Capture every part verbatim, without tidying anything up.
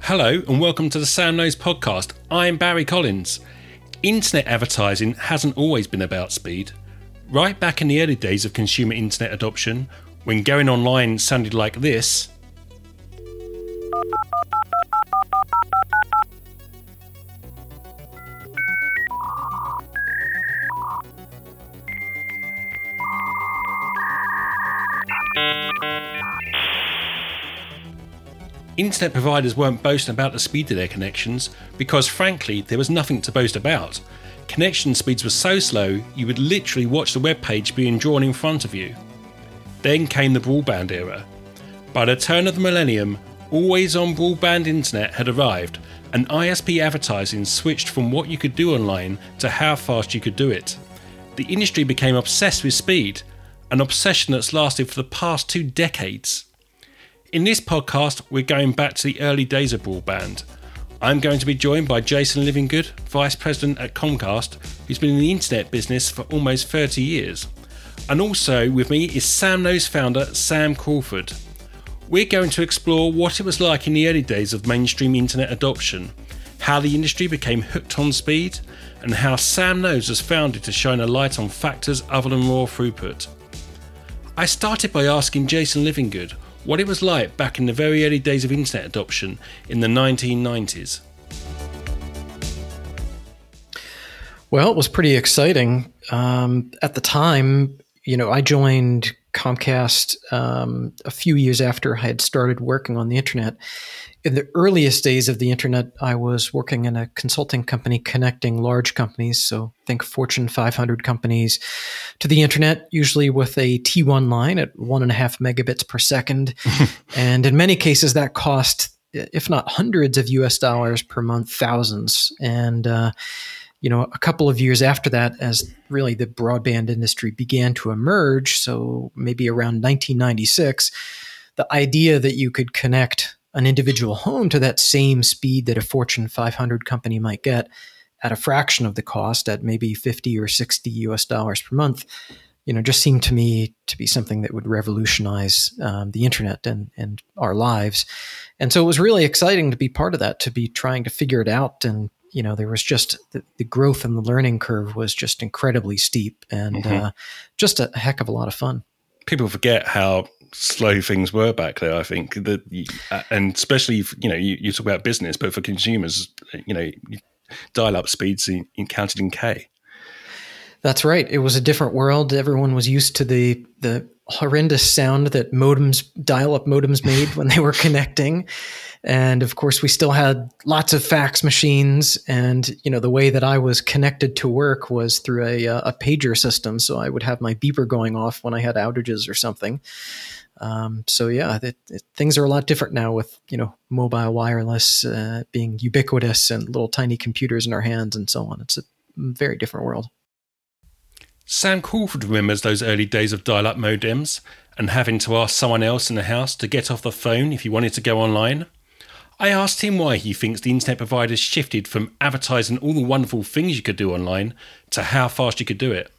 Hello and welcome to the Sam Knows podcast. I'm Barry Collins. Internet advertising hasn't always been about speed. Right back in the early days of consumer internet adoption, when going online sounded like this, internet providers weren't boasting about the speed of their connections because, frankly, there was nothing to boast about. Connection speeds were so slow you would literally watch the web page being drawn in front of you. Then came the broadband era. By the turn of the millennium, always-on broadband internet had arrived, and I S P advertising switched from what you could do online to how fast you could do it. The industry became obsessed with speed, an obsession that's lasted for the past two decades. In this podcast, we're going back to the early days of broadband. I'm going to be joined by Jason Livingood, Vice President at Comcast, who's been in the internet business for almost thirty years. And also with me is Sam Knows founder Sam Crawford. We're going to explore what it was like in the early days of mainstream internet adoption, how the industry became hooked on speed, and how Sam Knows was founded to shine a light on factors other than raw throughput. I started by asking Jason Livingood what it was like back in the very early days of internet adoption in the nineteen nineties. Well, it was pretty exciting. Um, at the time, you know, I joined Comcast um, a few years after I had started working on the internet. In the earliest days of the internet, I was working in a consulting company connecting large companies, so think Fortune five hundred companies, to the internet, usually with a T one line at one and a half megabits per second. And in many cases, that cost, if not hundreds of U S dollars per month, thousands. And, uh, you know, a couple of years after that, as really the broadband industry began to emerge, so maybe around nineteen ninety-six, the idea that you could connect an individual home to that same speed that a Fortune five hundred company might get at a fraction of the cost, at maybe fifty or sixty U S dollars per month, you know, just seemed to me to be something that would revolutionize um, the internet and, and our lives. And so it was really exciting to be part of that, to be trying to figure it out. And, you know, there was just the, the growth and the learning curve was just incredibly steep and mm-hmm. uh, just a heck of a lot of fun. People forget how slow things were back there, I think, that, and especially if, you know, you, you talk about business, but for consumers, you know, dial-up speeds in, in counted in K. That's right. It was a different world. Everyone was used to the the horrendous sound that modems, dial-up modems made when they were connecting. And of course, we still had lots of fax machines. And, you know, the way that I was connected to work was through a, a pager system. So I would have my beeper going off when I had outages or something. Um, so yeah, it, it, things are a lot different now with, you know, mobile wireless uh, being ubiquitous and little tiny computers in our hands and so on. It's a very different world. Sam Crawford remembers those early days of dial-up modems and having to ask someone else in the house to get off the phone if you wanted to go online. I asked him why he thinks the internet providers shifted from advertising all the wonderful things you could do online to how fast you could do it.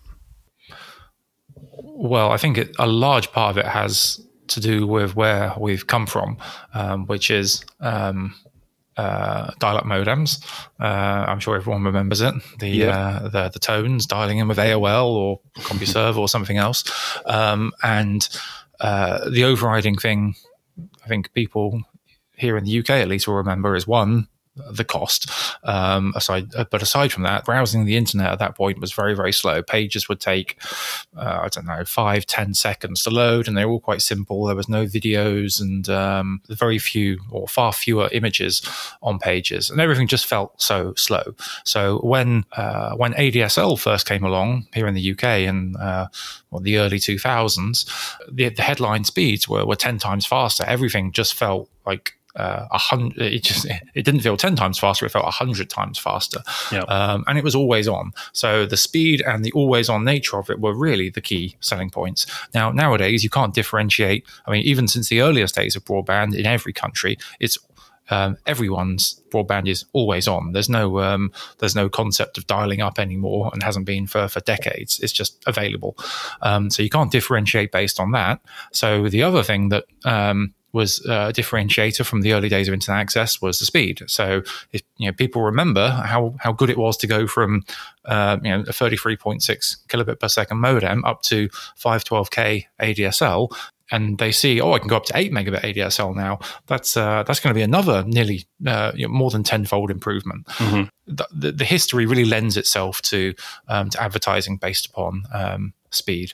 Well, I think it, a large part of it has to do with where we've come from, um, which is um, uh, dial-up modems. Uh, I'm sure everyone remembers it. The, yeah. uh, the the tones, dialing in with A O L or CompuServe or something else. Um, and uh, the overriding thing, I think people here in the U K at least will remember, is one, the cost. Um, aside, but aside from that, browsing the internet at that point was very, very slow. Pages would take, uh, I don't know, five, ten seconds to load, and they were all quite simple. There was no videos and um, very few or far fewer images on pages, and everything just felt so slow. So when uh, when A D S L first came along here in the U K in uh, well, the early two thousands, the, the headline speeds were, were ten times faster. Everything just felt like Uh, a hundred. It just it didn't feel ten times faster. It felt a hundred times faster, yep. um, and it was always on. So the speed and the always on nature of it were really the key selling points. Now nowadays you can't differentiate. I mean, even since the earliest days of broadband in every country, it's um, everyone's broadband is always on. There's no um, there's no concept of dialing up anymore, and hasn't been for for decades. It's just available. Um, so you can't differentiate based on that. So the other thing that um, was a differentiator from the early days of internet access was the speed. So if you know people remember how how good it was to go from uh, you know a thirty-three point six kilobit per second modem up to five twelve K A D S L, and they see, oh, I can go up to eight megabit A D S L now. That's uh, that's going to be another nearly uh, you know, more than tenfold improvement. Mm-hmm. The, the, the history really lends itself to um, to advertising based upon um, speed.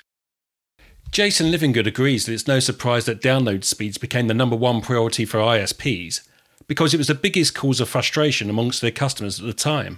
Jason Livingood agrees that it's no surprise that download speeds became the number one priority for I S Ps because it was the biggest cause of frustration amongst their customers at the time.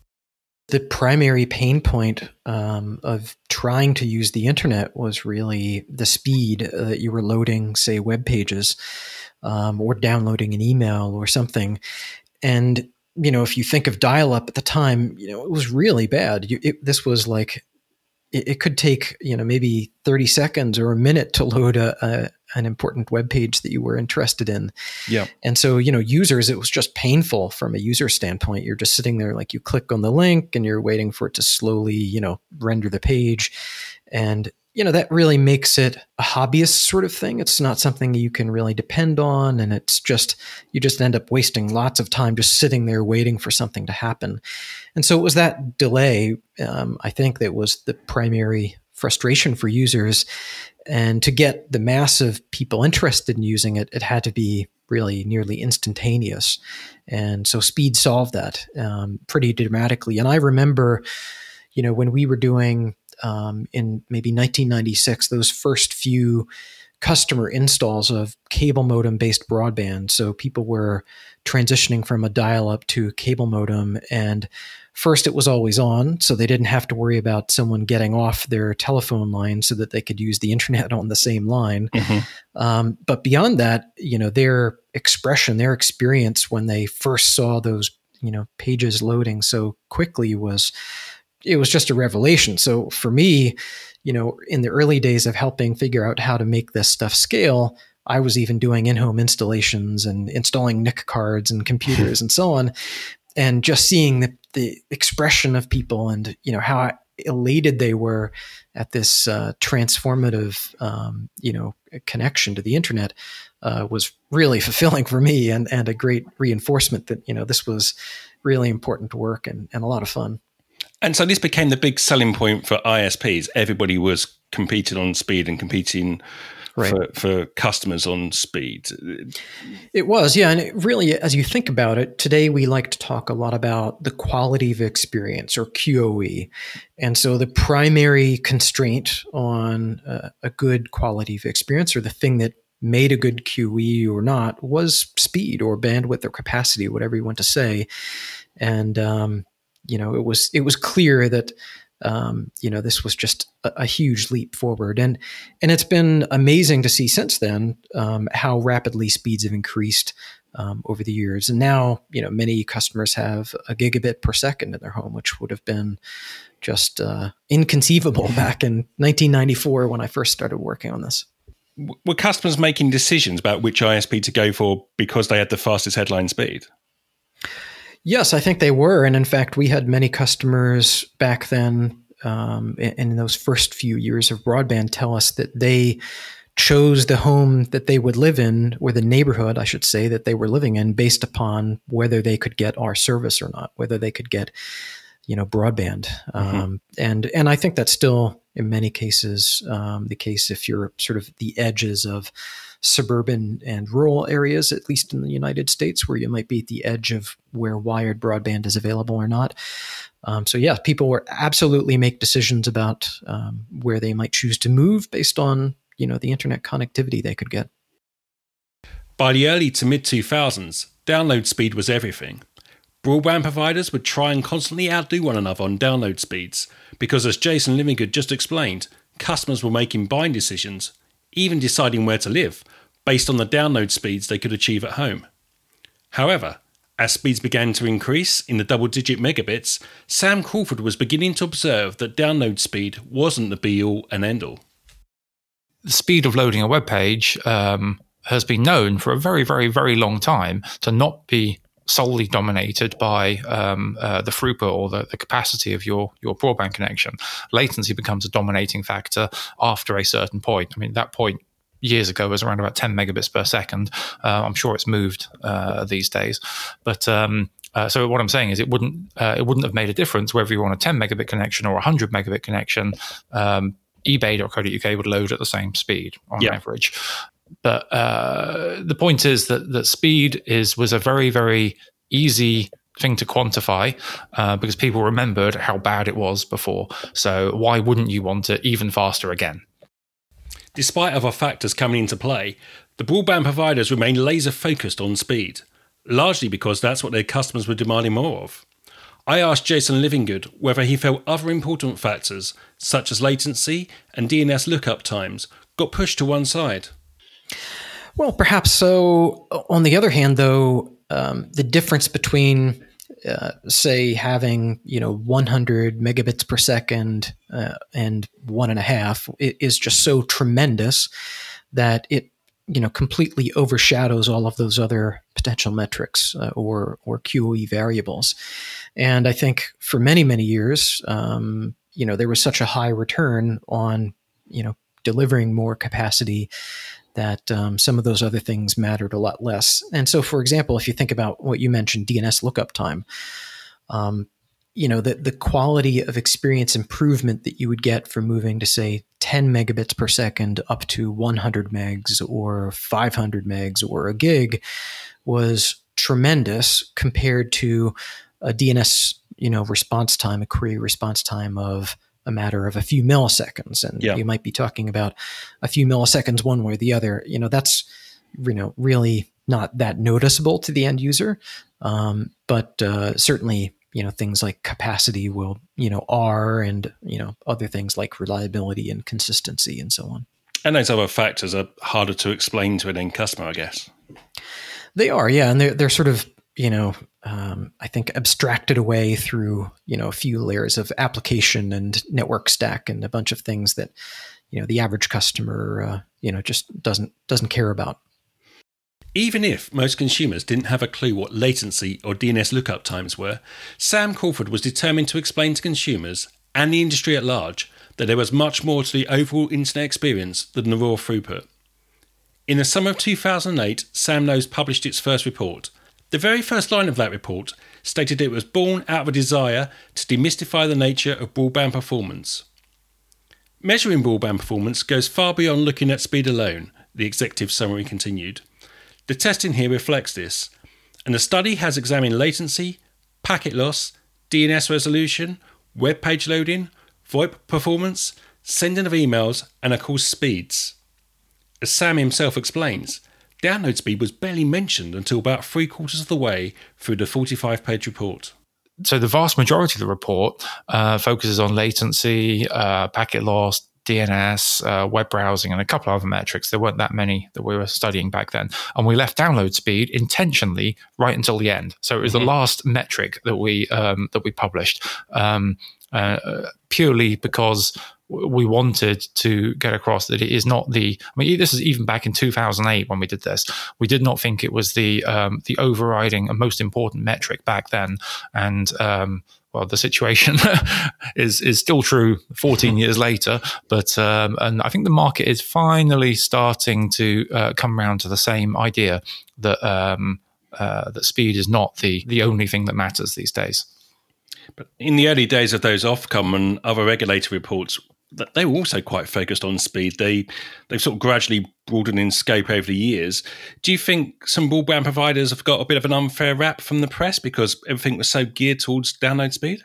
The primary pain point um, of trying to use the internet was really the speed that you were loading, say, web pages um, or downloading an email or something. And, you know, if you think of dial-up at the time, you know, it was really bad. You, it, this was like, it, it could take, you know, maybe thirty seconds or a minute to load a, a an important web page that you were interested in. Yeah. And so, you know, users, it was just painful from a user standpoint. You're just sitting there, like you click on the link and you're waiting for it to slowly, you know, render the page. And, you know, that really makes it a hobbyist sort of thing. It's not something you can really depend on. And it's just, you just end up wasting lots of time just sitting there waiting for something to happen. And so it was that delay, um, I think, that was the primary frustration for users. And to get the mass of people interested in using it, it had to be really nearly instantaneous. And so speed solved that um, pretty dramatically. And I remember, you know, when we were doing um, in maybe nineteen ninety-six, those first few customer installs of cable modem based broadband. So people were transitioning from a dial-up to a cable modem, and first it was always on, so they didn't have to worry about someone getting off their telephone line so that they could use the internet on the same line. Mm-hmm. Um, but beyond that, you know, their expression, their experience when they first saw those, you know, pages loading so quickly was, it was just a revelation. So for me, you know, in the early days of helping figure out how to make this stuff scale, I was even doing in-home installations and installing N I C cards and computers and so on. And just seeing the, the expression of people and, you know, how elated they were at this uh, transformative, um, you know, connection to the internet uh, was really fulfilling for me, and, and a great reinforcement that, you know, this was really important work and, and a lot of fun. And so this became the big selling point for I S Ps. Everybody was competing on speed and competing right. for, for customers on speed. It was, yeah. And it really, as you think about it, today we like to talk a lot about the quality of experience, or Q O E. And so the primary constraint on uh, a good quality of experience, or the thing that made a good Q E or not, was speed or bandwidth or capacity, whatever you want to say. And, um, you know, it was it was clear that um, you know, this was just a, a huge leap forward, and and it's been amazing to see since then um, how rapidly speeds have increased um, over the years. And now, you know, many customers have a gigabit per second in their home, which would have been just uh, inconceivable back in nineteen ninety-four when I first started working on this. Were customers making decisions about which I S P to go for because they had the fastest headline speed? Yes, I think they were. And in fact, we had many customers back then um, in, in those first few years of broadband tell us that they chose the home that they would live in, or the neighborhood, I should say, that they were living in based upon whether they could get our service or not, whether they could get, you know, broadband. Mm-hmm. Um, and and I think that's still, in many cases, um, the case if you're sort of the edges of suburban and rural areas, at least in the United States, where you might be at the edge of where wired broadband is available or not. Um, so yeah, people were absolutely make decisions about um, where they might choose to move based on, you know, the internet connectivity they could get. By the early to mid two thousands, download speed was everything. Broadband providers would try and constantly outdo one another on download speeds because, as Jason Livingood just explained, customers were making buying decisions, even deciding where to live, based on the download speeds they could achieve at home. However, as speeds began to increase in the double-digit megabits, Sam Crawford was beginning to observe that download speed wasn't the be-all and end-all. The speed of loading a web page um, has been known for a very, very, very long time to not be solely dominated by um, uh, the throughput or the, the capacity of your, your broadband connection. Latency becomes a dominating factor after a certain point. I mean, that point years ago was around about ten megabits per second. Uh, I'm sure it's moved uh, these days, but um, uh, so what I'm saying is it wouldn't uh, it wouldn't have made a difference whether you're on a ten megabit connection or a one hundred megabit connection. Um, eBay dot co dot U K would load at the same speed on yeah. average. But uh, the point is that that speed is was a very very easy thing to quantify uh, because people remembered how bad it was before. So why wouldn't you want it even faster again? Despite other factors coming into play, the broadband providers remain laser focused on speed, largely because that's what their customers were demanding more of. I asked Jason Livingood whether he felt other important factors, such as latency and D N S lookup times, got pushed to one side. Well, perhaps so. On the other hand, though, um, the difference between, uh, say, having you know one hundred megabits per second uh, and one and a half is just so tremendous that it you know completely overshadows all of those other potential metrics uh, or or Q O E variables. And I think for many many years, um, you know, there was such a high return on you know delivering more capacity that um, some of those other things mattered a lot less. And so, for example, if you think about what you mentioned, D N S lookup time, um, you know, the, the quality of experience improvement that you would get from moving to, say, ten megabits per second up to one hundred megs or five hundred megs or a gig was tremendous compared to a D N S, you know, response time, a query response time of a matter of a few milliseconds. And yeah. you might be talking about a few milliseconds one way or the other. You know, that's, you know, really not that noticeable to the end user. Um, but uh, certainly, you know, things like capacity will, you know, are, and, you know, other things like reliability and consistency and so on. And those other factors are harder to explain to an end customer, I guess. They are, yeah. And they're, they're sort of, you know, um, I think abstracted away through, you know, a few layers of application and network stack and a bunch of things that, you know, the average customer, uh, you know, just doesn't doesn't care about. Even if most consumers didn't have a clue what latency or D N S lookup times were, Sam Crawford was determined to explain to consumers and the industry at large that there was much more to the overall internet experience than the raw throughput. In the summer of two thousand eight, Sam Knows published its first report. The very first line of that report stated it was born out of a desire to demystify the nature of broadband performance. Measuring broadband performance goes far beyond looking at speed alone, the executive summary continued. The testing here reflects this, and the study has examined latency, packet loss, D N S resolution, web page loading, VoIP performance, sending of emails, and of course speeds. As Sam himself explains, download speed was barely mentioned until about three quarters of the way through the forty-five page report. So the vast majority of the report uh, focuses on latency, uh, packet loss, D N S, uh, web browsing, and a couple of other metrics. There weren't that many that we were studying back then. And we left download speed intentionally right until the end. So it was mm-hmm. the last metric that we um, that we published, um, uh, purely because we wanted to get across that it is not the, I mean, this is even back in two thousand eight when we did this. We did not think it was the um, the overriding and most important metric back then. And, um, well, the situation is is still true fourteen years later. But, um, and I think the market is finally starting to uh, come around to the same idea that um, uh, that speed is not the the only thing that matters these days. But in the early days of those Ofcom and other regulatory reports, they were also quite focused on speed. They, they've sort of gradually broadened in scope over the years. Do you think some broadband providers have got a bit of an unfair rap from the press because everything was so geared towards download speed?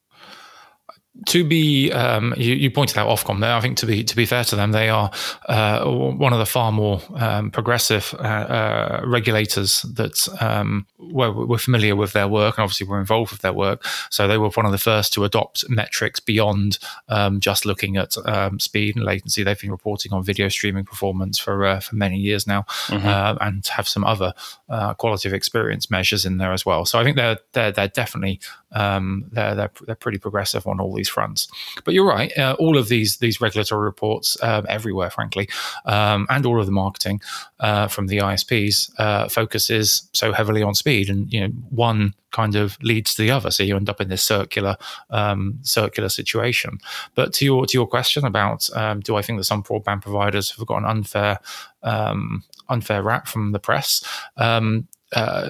To be, um, you, you pointed out Ofcom there. I think to be to be fair to them, they are uh, one of the far more um, progressive uh, uh, regulators that um, we're, we're familiar with their work, and obviously we're involved with their work. So they were one of the first to adopt metrics beyond um, just looking at um, speed and latency. They've been reporting on video streaming performance for uh, for many years now, mm-hmm. uh, and have some other uh, quality of experience measures in there as well. So I think they're they're they're definitely um, they're they're they're pretty progressive on all these these fronts. But you're right. Uh, all of these these regulatory reports um, everywhere, frankly, um, and all of the marketing uh, from the I S Ps uh, focuses so heavily on speed, and you know one kind of leads to the other, so you end up in this circular um, circular situation. But to your to your question about um, do I think that some broadband providers have got an unfair um, unfair rap from the press? Um, uh,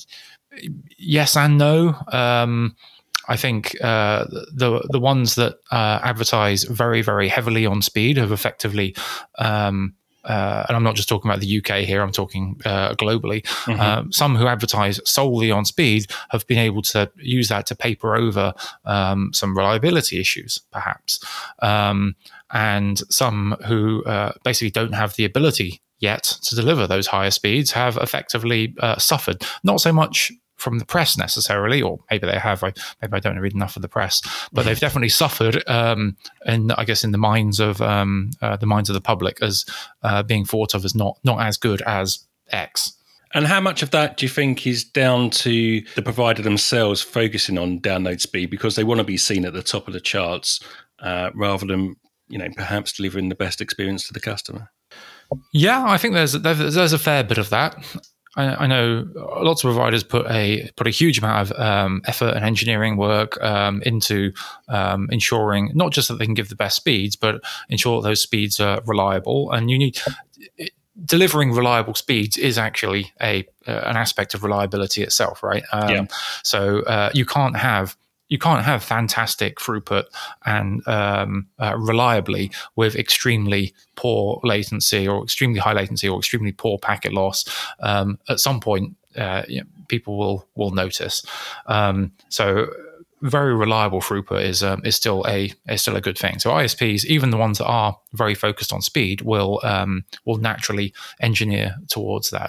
yes and no. Um, I think uh, the the ones that uh, advertise very very heavily on speed have effectively. Um, Uh, and I'm not just talking about the U K here, I'm talking uh, globally. Mm-hmm. Um, some who advertise solely on speed have been able to use that to paper over um, some reliability issues, perhaps. Um, and some who uh, basically don't have the ability yet to deliver those higher speeds have effectively uh, suffered. Not so much from the press necessarily, or maybe they have. I, maybe I don't read enough of the press, but they've definitely suffered, um, in I guess in the minds of um, uh, the minds of the public as uh, being thought of as not not as good as X. And how much of that do you think is down to the provider themselves focusing on download speed because they want to be seen at the top of the charts uh, rather than you know perhaps delivering the best experience to the customer? Yeah, I think there's there's, there's a fair bit of that. I know lots of providers put a put a huge amount of um, effort and engineering work um, into um, ensuring not just that they can give the best speeds, but ensure that those speeds are reliable. And you need delivering reliable speeds is actually a uh, an aspect of reliability itself, right? Um, yeah. So uh, you can't have. You can't have fantastic throughput and um, uh, reliably with extremely poor latency or extremely high latency or extremely poor packet loss. Um, at some point, uh, you know, people will will notice. Um, so, very reliable throughput is um, is still a is still a good thing. So, I S Ps, even the ones that are very focused on speed, will um, will naturally engineer towards that.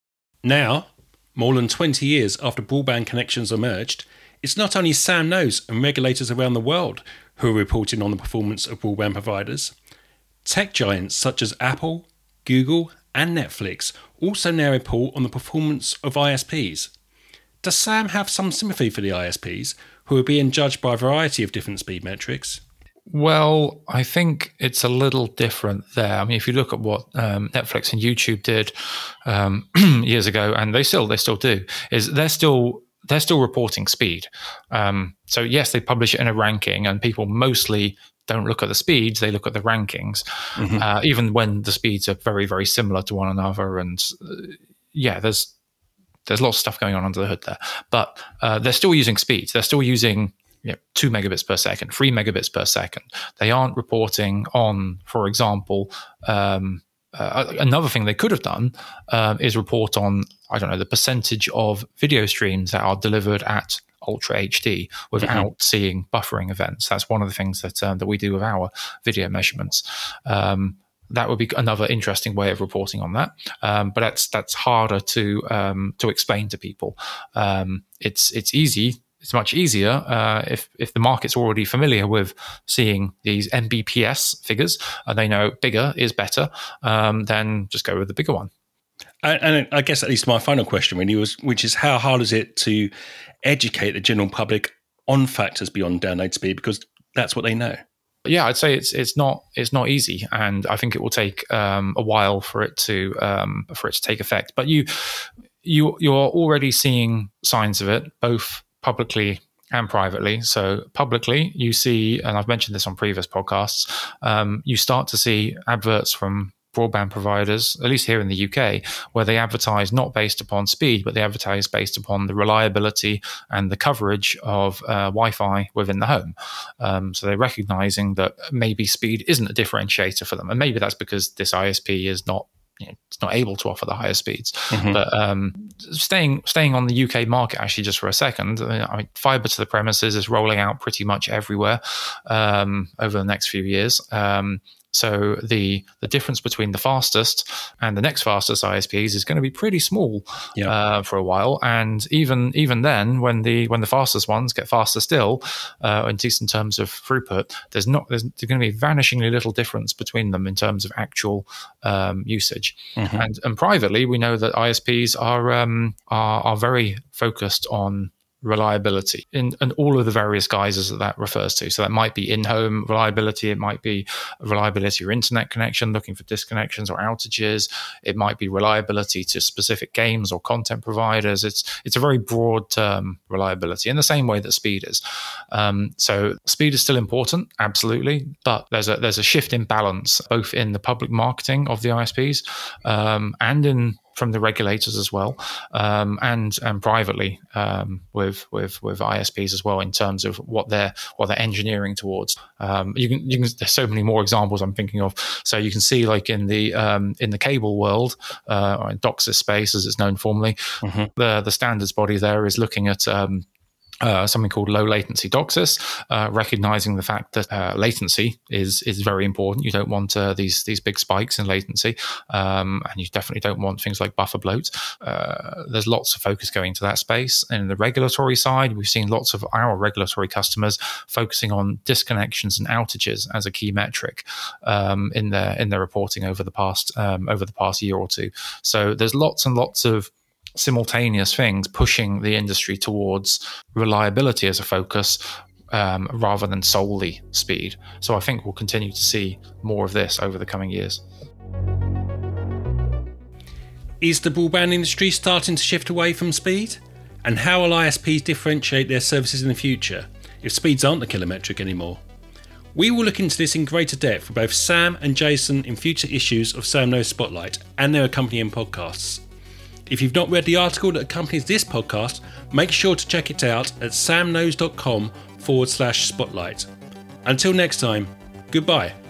Now, more than twenty years after broadband connections emerged, it's not only Sam Knows and regulators around the world who are reporting on the performance of broadband providers. Tech giants such as Apple, Google, and Netflix also now report on the performance of I S Ps. Does Sam have some sympathy for the I S Ps who are being judged by a variety of different speed metrics? Well, I think it's a little different there. I mean, if you look at what um, Netflix and YouTube did um, years ago, and they still they still do, is they're still they're still reporting speed. Um, so yes, they publish it in a ranking, and people mostly don't look at the speeds; they look at the rankings, mm-hmm. uh, even when the speeds are very very similar to one another. And uh, yeah, there's there's lots of stuff going on under the hood there, but uh, they're still using speeds. They're still using you know, two megabits per second, three megabits per second. They aren't reporting on, for example, um, uh, another thing they could have done uh, is report on, I don't know, the percentage of video streams that are delivered at Ultra H D without mm-hmm. seeing buffering events. That's one of the things that um, that we do with our video measurements. Um, that would be another interesting way of reporting on that, um, but that's that's harder to um, to explain to people. Um, it's it's easy. It's much easier uh, if if the market's already familiar with seeing these M B P S figures and they know bigger is better, um, then just go with the bigger one. And, and I guess at least my final question really was, which is how hard is it to educate the general public on factors beyond download speed, because that's what they know. Yeah, I'd say it's it's not it's not easy, and I think it will take um, a while for it to um, for it to take effect. But you you you're already seeing signs of it, both publicly and privately. So publicly, you see, and I've mentioned this on previous podcasts, um, you start to see adverts from broadband providers, at least here in the U K, where they advertise not based upon speed, but they advertise based upon the reliability and the coverage of uh, Wi-Fi within the home. Um, so they're recognizing that maybe speed isn't a differentiator for them. And maybe that's because this I S P is not You know, it's not able to offer the higher speeds. Mm-hmm. But um, staying staying on the U K market actually just for a second, I mean, fibre to the premises is rolling out pretty much everywhere um, over the next few years. Um, so the the difference between the fastest and the next fastest I S Ps is going to be pretty small yeah. uh, for a while. And even even then, when the when the fastest ones get faster still, uh, in decent terms of throughput, there's not there's, there's going to be vanishingly little difference between them in terms of actual um, usage. Mm-hmm. And and privately, we know that I S Ps are um, are, are very focused on reliability in, in all of the various guises that that refers to. So that might be in-home reliability, it might be reliability or internet connection, looking for disconnections or outages, it might be reliability to specific games or content providers. It's it's a very broad term, reliability, in the same way that speed is. Um, so speed is still important, absolutely, but there's a there's a shift in balance, both in the public marketing of the I S Ps um, and in from the regulators as well, um, and and privately um, with with with I S Ps as well, in terms of what they're what they're engineering towards. Um, you can you can there's so many more examples I'm thinking of. So you can see, like in the um, in the cable world, uh, or in DOCSIS space as it's known formerly, mm-hmm. the the standards body there is looking at Um, Uh, something called low latency DOCSIS, uh, recognizing the fact that uh, latency is is very important. You don't want uh, these these big spikes in latency, um, and you definitely don't want things like buffer bloat. Uh, there's lots of focus going to that space. And in the regulatory side, we've seen lots of our regulatory customers focusing on disconnections and outages as a key metric um, in their in their reporting over the past um, over the past year or two. So there's lots and lots of simultaneous things pushing the industry towards reliability as a focus um, rather than solely speed. So I think we'll continue to see more of this over the coming years. Is the broadband industry starting to shift away from speed? And how will I S Ps differentiate their services in the future if speeds aren't the killer metric anymore? We will look into this in greater depth with both Sam and Jason in future issues of Sam Knows Spotlight and their accompanying podcasts. If you've not read the article that accompanies this podcast, make sure to check it out at samknows.com forward slash spotlight. Until next time, goodbye.